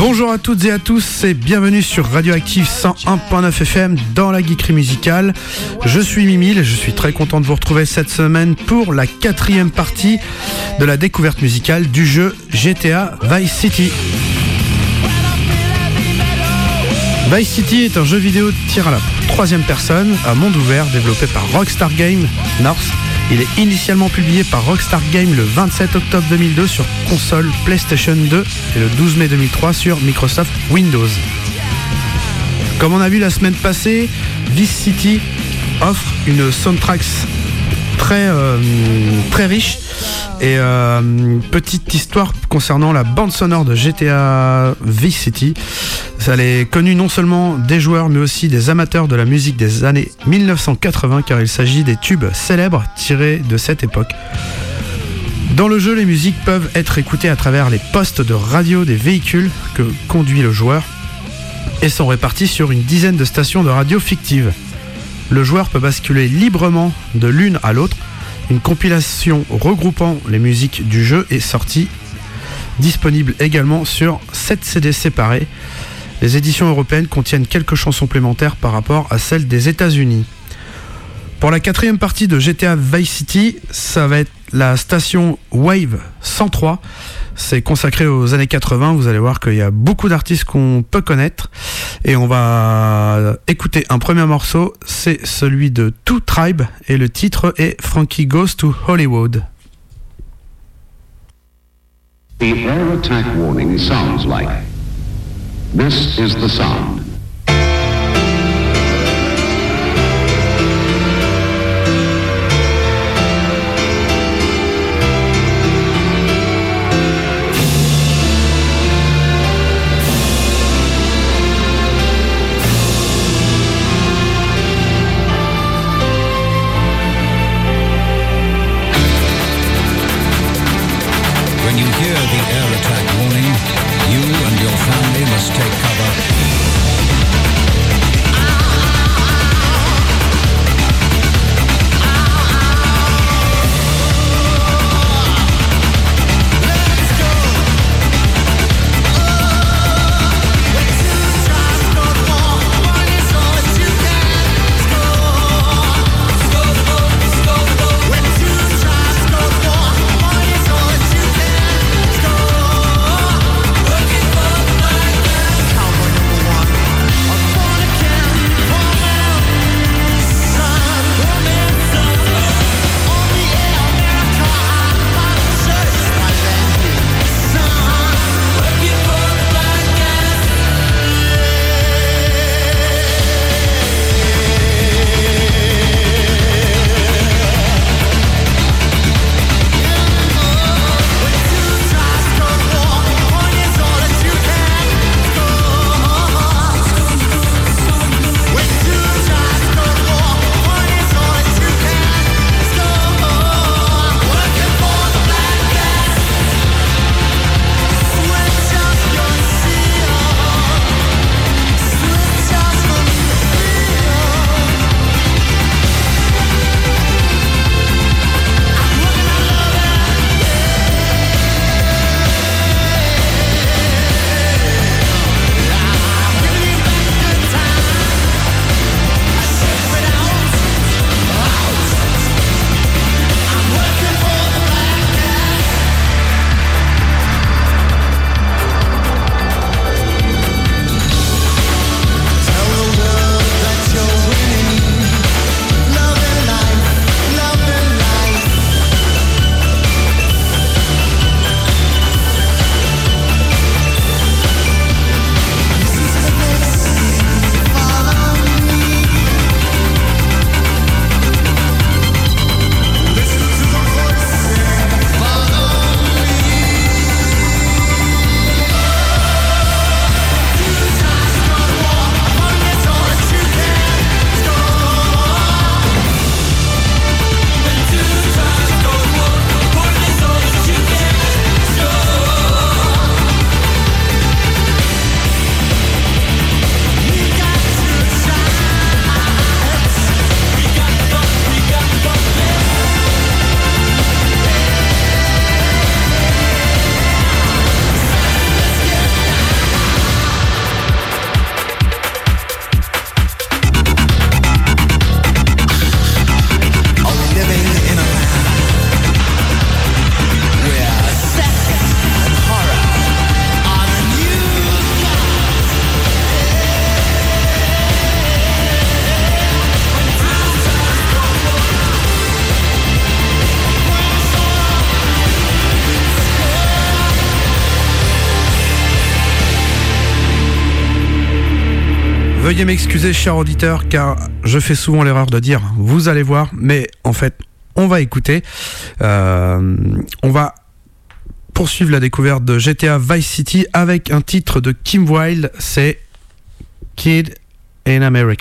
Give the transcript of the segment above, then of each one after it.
Bonjour à toutes et à tous et bienvenue sur Radioactive 101.9 FM dans la geekerie musicale. Je suis Mimile et je suis très content de vous retrouver cette semaine pour la 4e partie de la découverte musicale du jeu GTA Vice City. Vice City est un jeu vidéo de tir à la 3e personne à monde ouvert développé par Rockstar Games North. Il est initialement publié par Rockstar Games le 27 octobre 2002 sur console PlayStation 2 et le 12 mai 2003 sur Microsoft Windows. Comme on a vu la semaine passée, Vice City offre une soundtrack très riche et petite histoire concernant la bande sonore de GTA Vice City. Elle est connue non seulement des joueurs mais aussi des amateurs de la musique des années 1980 car il s'agit des tubes célèbres tirés de cette époque. Dans le jeu, les musiques peuvent être écoutées à travers les postes de radio des véhicules que conduit le joueur et sont répartis sur une dizaine de stations de radio fictives. Le joueur peut basculer librement de l'une à l'autre. Une compilation regroupant les musiques du jeu est sortie, disponible également sur 7 CD séparés. Les éditions européennes contiennent quelques chansons supplémentaires par rapport à celles des États-Unis. Pour la 4e partie de GTA Vice City, ça va être la station Wave 103. C'est consacré aux années 80. Vous allez voir qu'il y a beaucoup d'artistes qu'on peut connaître. Et on va écouter un premier morceau. C'est celui de Two Tribe. Et le titre est Frankie Goes to Hollywood. The air attack warning sounds like. This is the sound. When you hear the air attack warning, you and your family must take cover Veuillez m'excuser, cher auditeur, car je fais souvent l'erreur de dire « vous allez voir », mais en fait, on va écouter. On va poursuivre la découverte de GTA Vice City avec un titre de Kim Wilde, c'est « Kid in America ».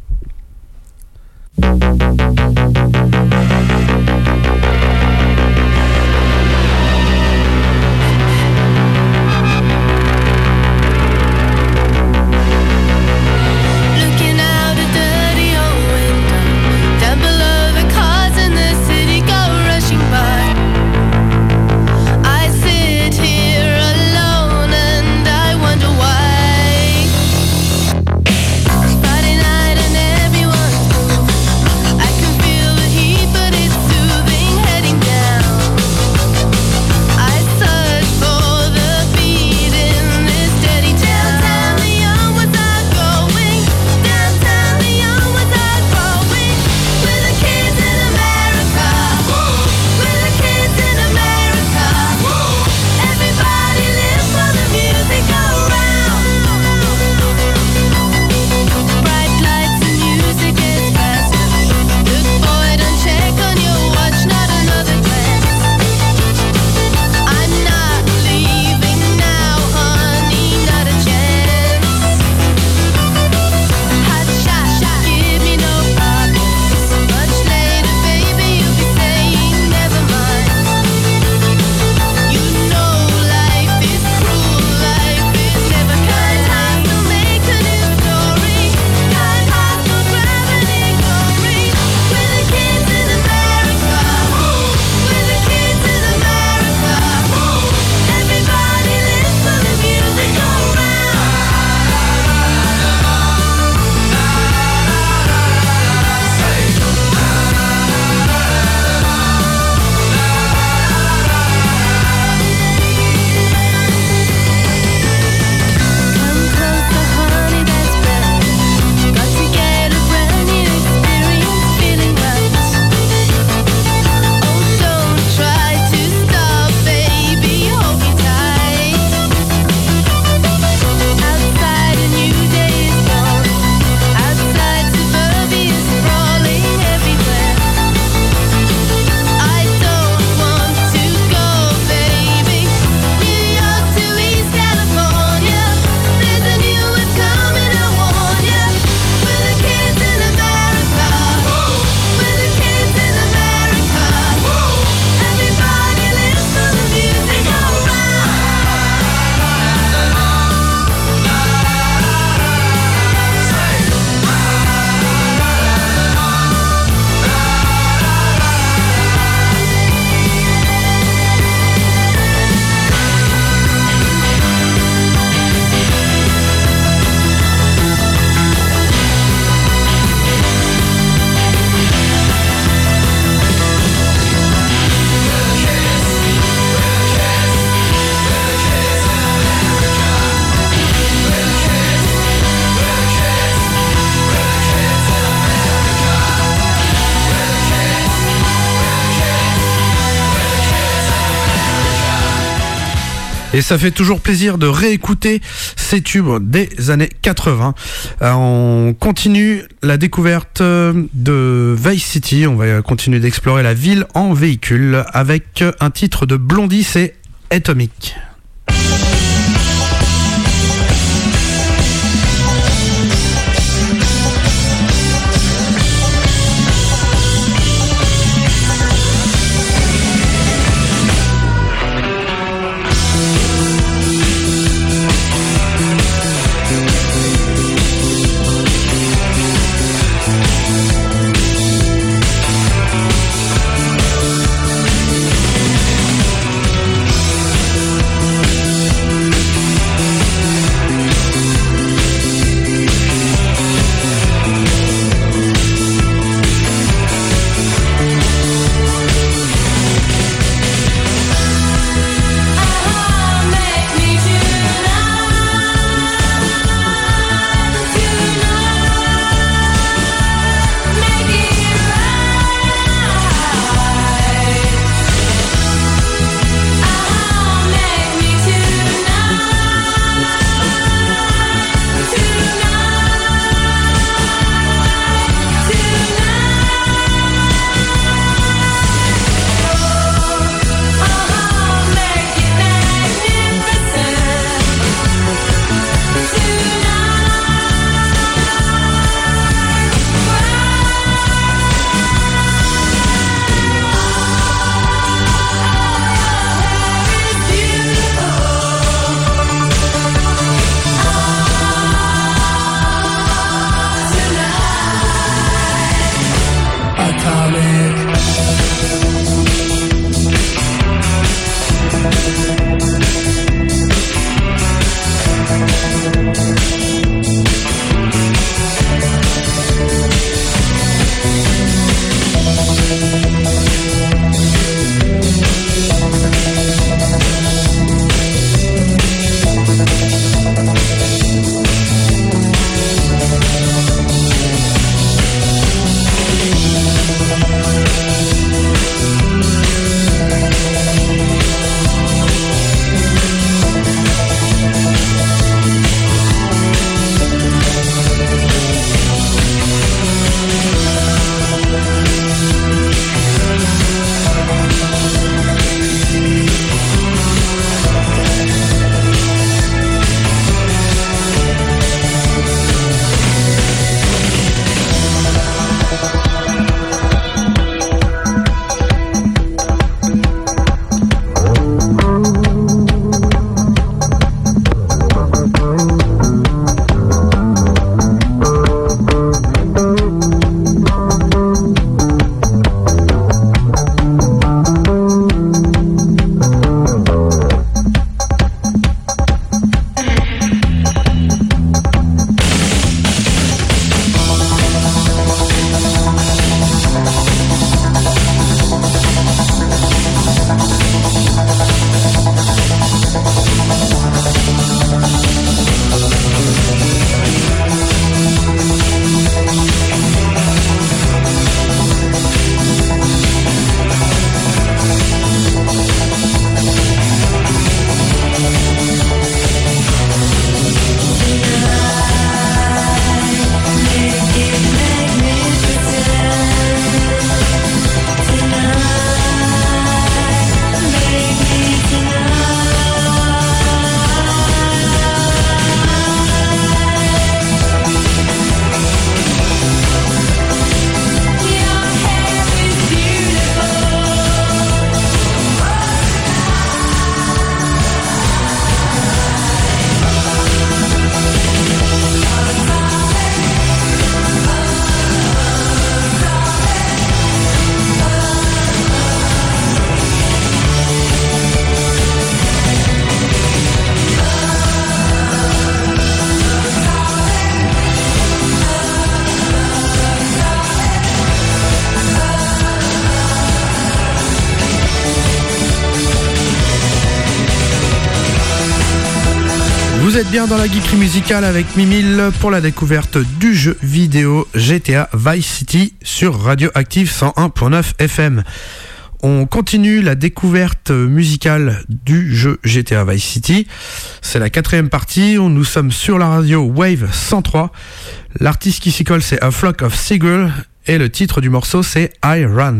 Et ça fait toujours plaisir de réécouter ces tubes des années 80. On continue la découverte de Vice City. On va continuer d'explorer la ville en véhicule avec un titre de Blondie, c'est Atomic. Vous êtes bien dans la geekerie musicale avec Mimile pour la découverte du jeu vidéo GTA Vice City sur Radioactive 101.9 FM. On continue la découverte musicale du jeu GTA Vice City. C'est la 4e partie. Nous sommes sur la radio Wave 103. L'artiste qui s'y colle, c'est A Flock of Seagulls et le titre du morceau, c'est I Run.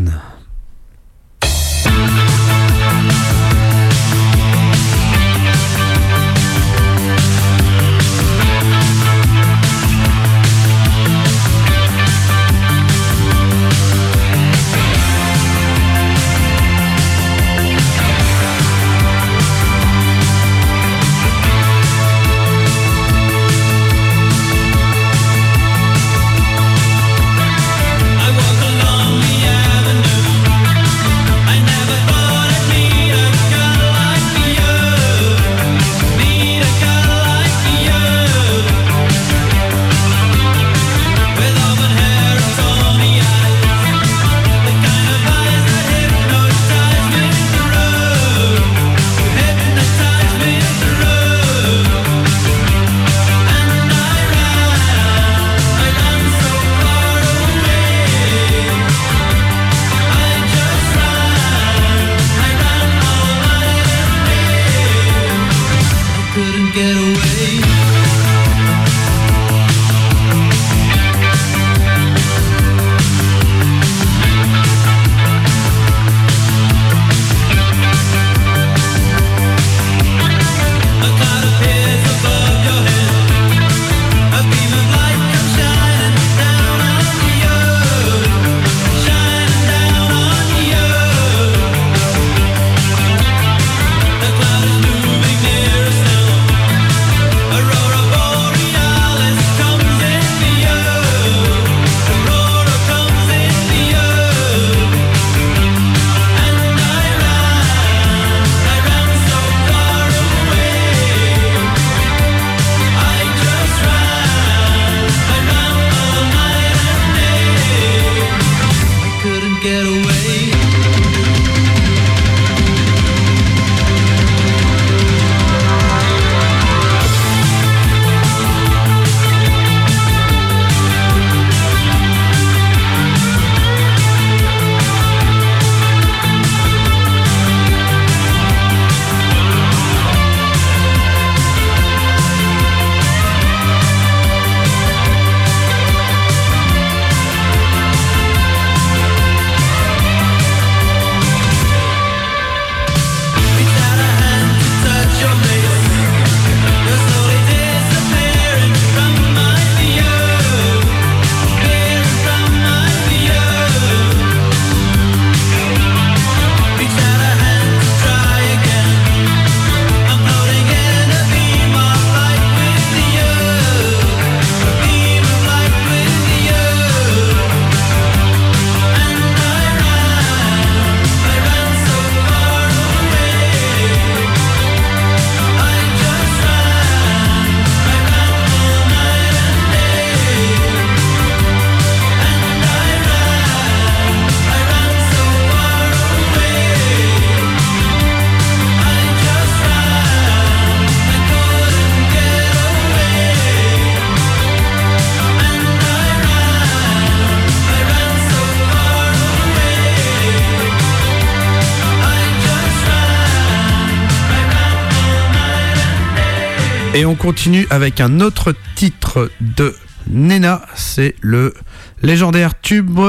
Et on continue avec un autre titre de Nena, c'est le légendaire tube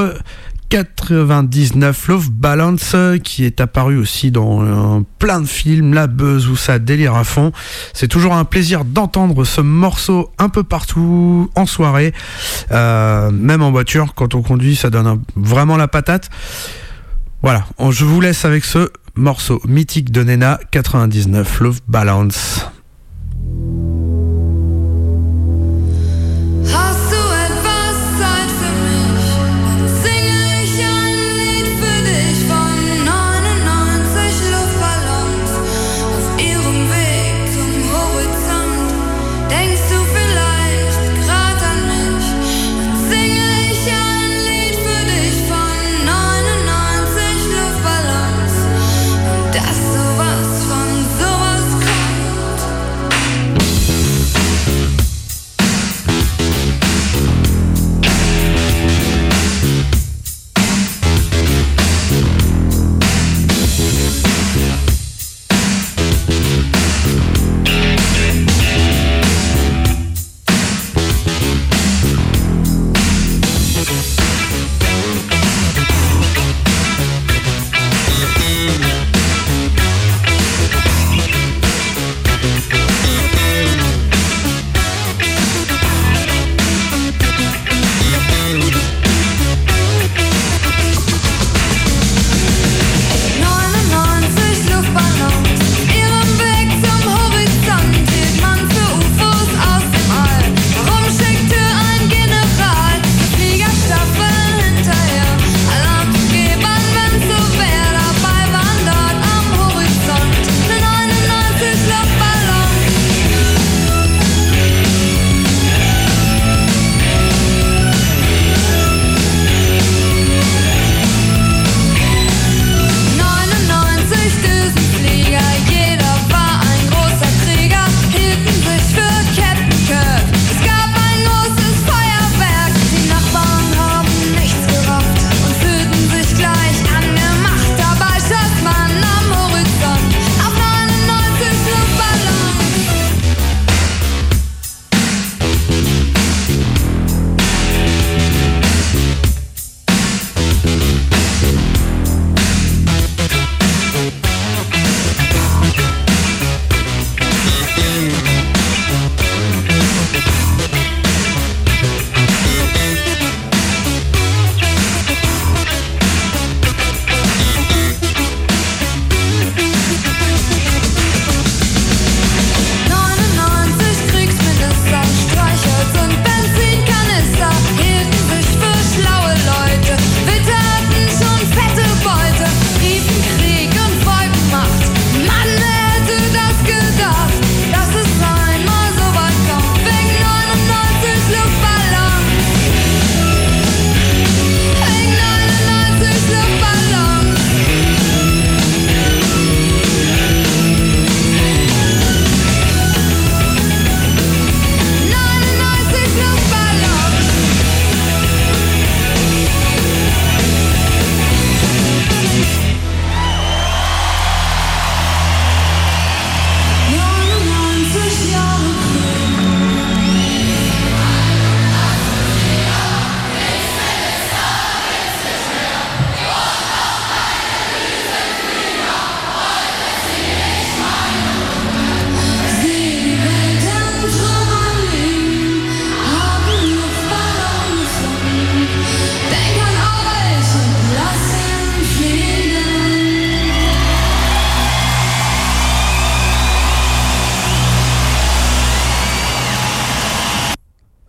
99 Love Balance qui est apparu aussi dans plein de films, la buzz où ça délire à fond. C'est toujours un plaisir d'entendre ce morceau un peu partout en soirée, même en voiture quand on conduit, ça donne vraiment la patate. Voilà, je vous laisse avec ce morceau mythique de Nena, 99 Love Balance. Das sowas von sowas kommt.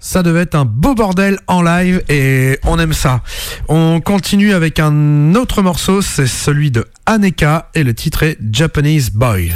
Ça devait être un beau bordel en live et on aime ça. On continue avec un autre morceau, c'est celui de Aneka et le titre est Japanese Boy.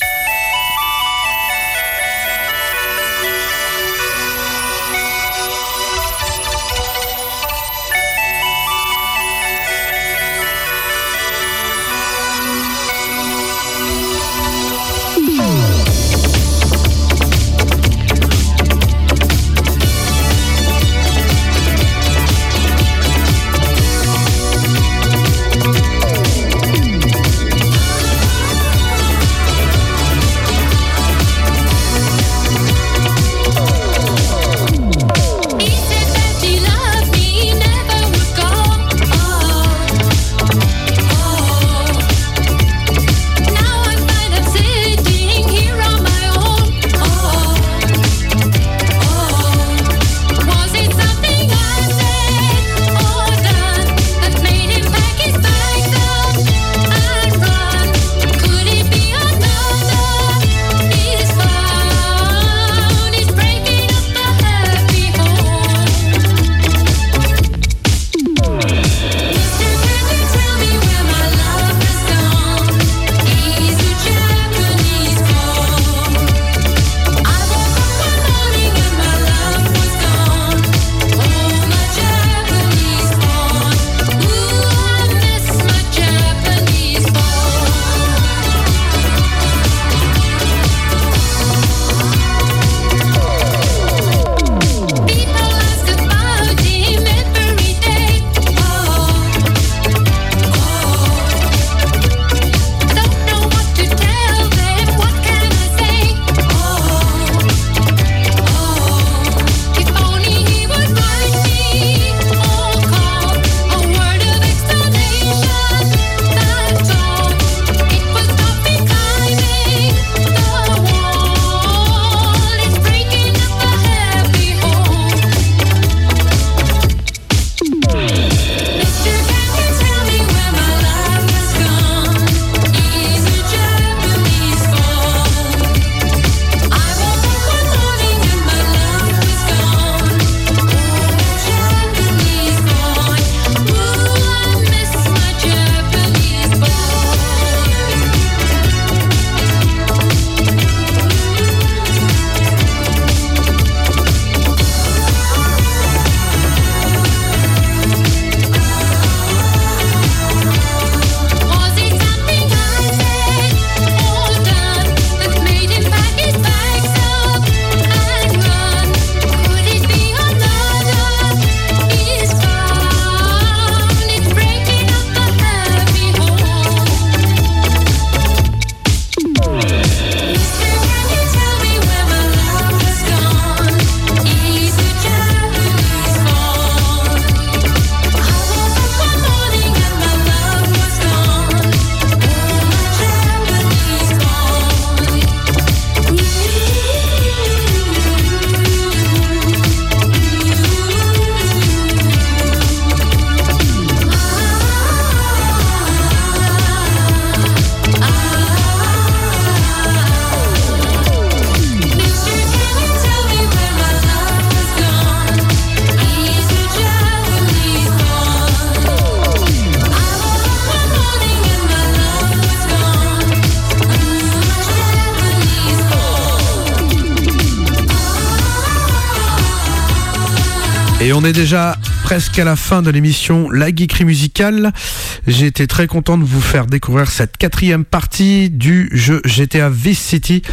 Et on est déjà presque à la fin de l'émission La Geekerie Musicale. J'ai été très content de vous faire découvrir cette 4e partie du jeu GTA Vice City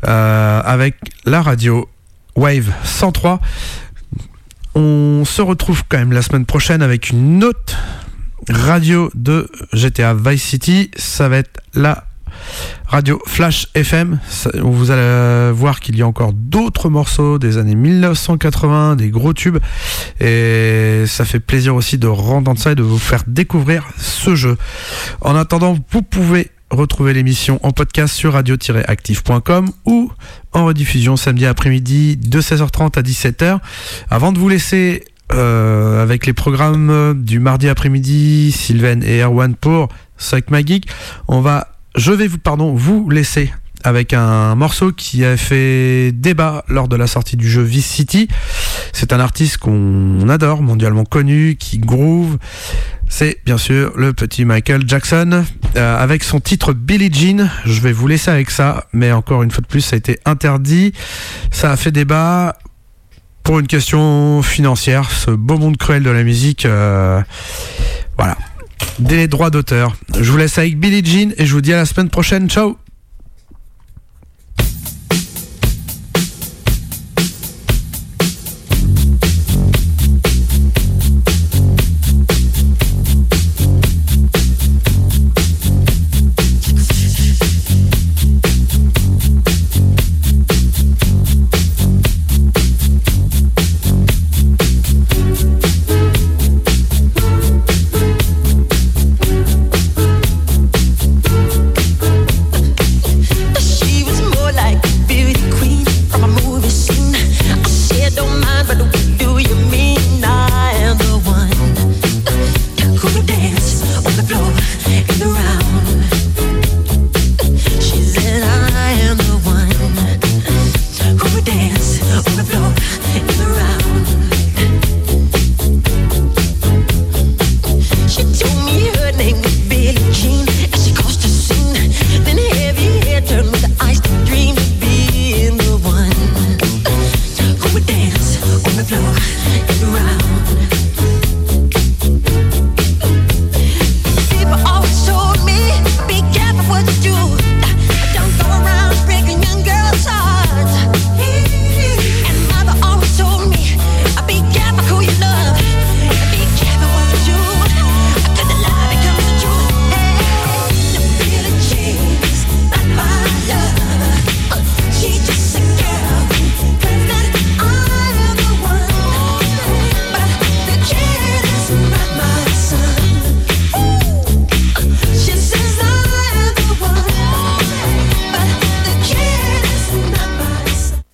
avec la radio Wave 103. On se retrouve quand même la semaine prochaine avec une autre radio de GTA Vice City. Ça va être la radio Flash FM, où vous allez voir qu'il y a encore d'autres morceaux des années 1980, des gros tubes, et ça fait plaisir aussi de rentendre ça et de vous faire découvrir ce jeu. En attendant, vous pouvez retrouver l'émission en podcast sur radio-active.com ou en rediffusion samedi après-midi de 16h30 à 17h. Avant de vous laisser avec les programmes du mardi après-midi, Sylvain et Erwan pour Psych Magic, je vais vous laisser avec un morceau qui a fait débat lors de la sortie du jeu Vice City. C'est un artiste qu'on adore, mondialement connu, qui groove. C'est bien sûr le petit Michael Jackson avec son titre Billie Jean. Je vais vous laisser avec ça, mais encore une fois de plus, ça a été interdit. Ça a fait débat pour une question financière. Ce beau monde cruel de la musique, voilà. Des droits d'auteur. Je vous laisse avec Billie Jean et je vous dis à la semaine prochaine. Ciao.